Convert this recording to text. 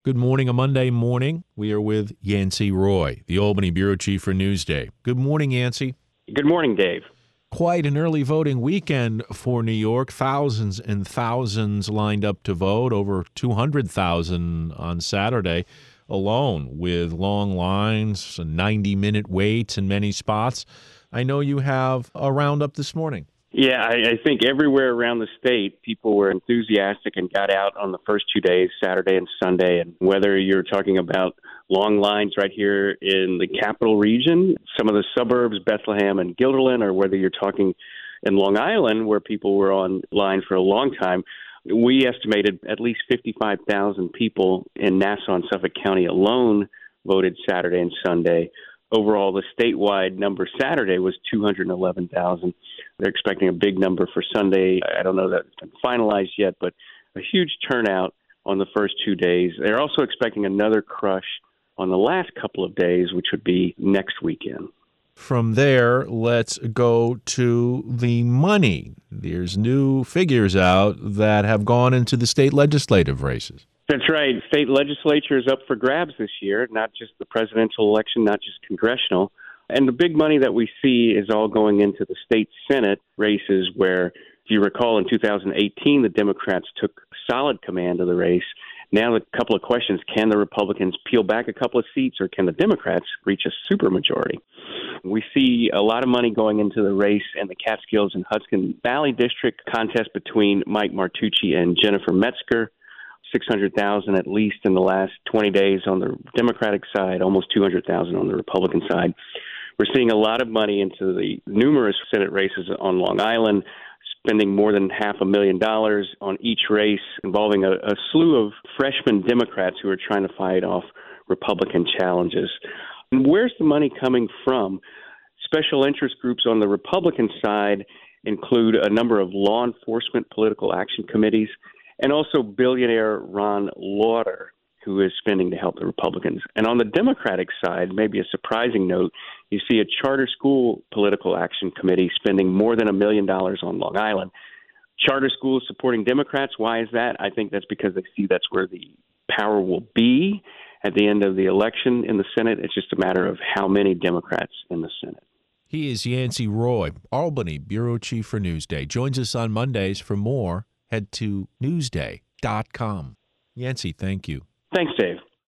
Good morning, a Monday morning. We are with Yancey Roy, the Albany Bureau Chief for Newsday. Good morning, Yancey. Good morning, Dave. Quite an early voting weekend for New York. Thousands and thousands lined up to vote, over 200,000 on Saturday alone, with long lines, 90-minute waits in many spots. I know you have a roundup this morning. Yeah, I think everywhere around the state, people were enthusiastic and got out on the first 2 days, Saturday and Sunday. And whether you're talking about long lines right here in the capital region, some of the suburbs, Bethlehem and Guilderland, or whether you're talking in Long Island, where people were on line for a long time, we estimated at least 55,000 people in Nassau and Suffolk County alone voted Saturday and Sunday. Overall, the statewide number Saturday was 211,000. They're expecting a big number for Sunday. I don't know that it's been finalized yet, but a huge turnout on the first 2 days. They're also expecting another crush on the last couple of days, which would be next weekend. From there, let's go to the money. There's new figures out that have gone into the state legislative races. That's right. State legislature is up for grabs this year, not just the presidential election, not just congressional. And the big money that we see is all going into the state Senate races where, if you recall, in 2018, the Democrats took solid command of the race. Now the couple of questions, can the Republicans peel back a couple of seats or can the Democrats reach a supermajority? We see a lot of money going into the race in the Catskills and Hudson Valley District contest between Mike Martucci and Jennifer Metzger. 600,000 at least in the last 20 days on the Democratic side, almost 200,000 on the Republican side. We're seeing a lot of money into the numerous Senate races on Long Island, spending more than $500,000 on each race, involving a slew of freshman Democrats who are trying to fight off Republican challenges. And where's the money coming from? Special interest groups on the Republican side include a number of law enforcement political action committees, and also billionaire Ron Lauder, who is spending to help the Republicans. And on the Democratic side, maybe a surprising note, you see a charter school political action committee spending more than $1 million on Long Island. Charter schools supporting Democrats, why is that? I think that's because they see that's where the power will be at the end of the election in the Senate. It's just a matter of how many Democrats in the Senate. He is Yancey Roy, Albany Bureau Chief for Newsday. Joins us on Mondays. For more, head to newsday.com. Yancey, thank you. Thanks, Dave.